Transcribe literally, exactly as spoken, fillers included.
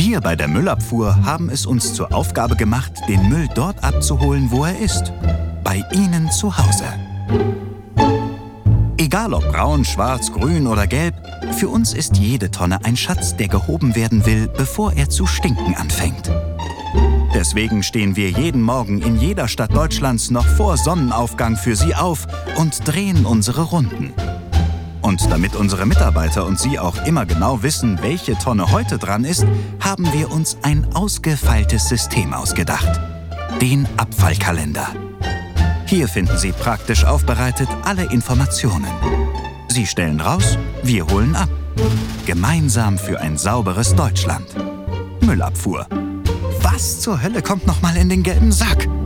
Wir bei der Müllabfuhr haben es uns zur Aufgabe gemacht, den Müll dort abzuholen, wo er ist. Bei Ihnen zu Hause. Egal ob braun, schwarz, grün oder gelb, für uns ist jede Tonne ein Schatz, der gehoben werden will, bevor er zu stinken anfängt. Deswegen stehen wir jeden Morgen in jeder Stadt Deutschlands noch vor Sonnenaufgang für Sie auf und drehen unsere Runden. Und damit unsere Mitarbeiter und Sie auch immer genau wissen, welche Tonne heute dran ist, haben wir uns ein ausgefeiltes System ausgedacht. Den Abfallkalender. Hier finden Sie praktisch aufbereitet alle Informationen. Sie stellen raus, wir holen ab. Gemeinsam für ein sauberes Deutschland. Müllabfuhr. Was zur Hölle kommt noch mal in den gelben Sack?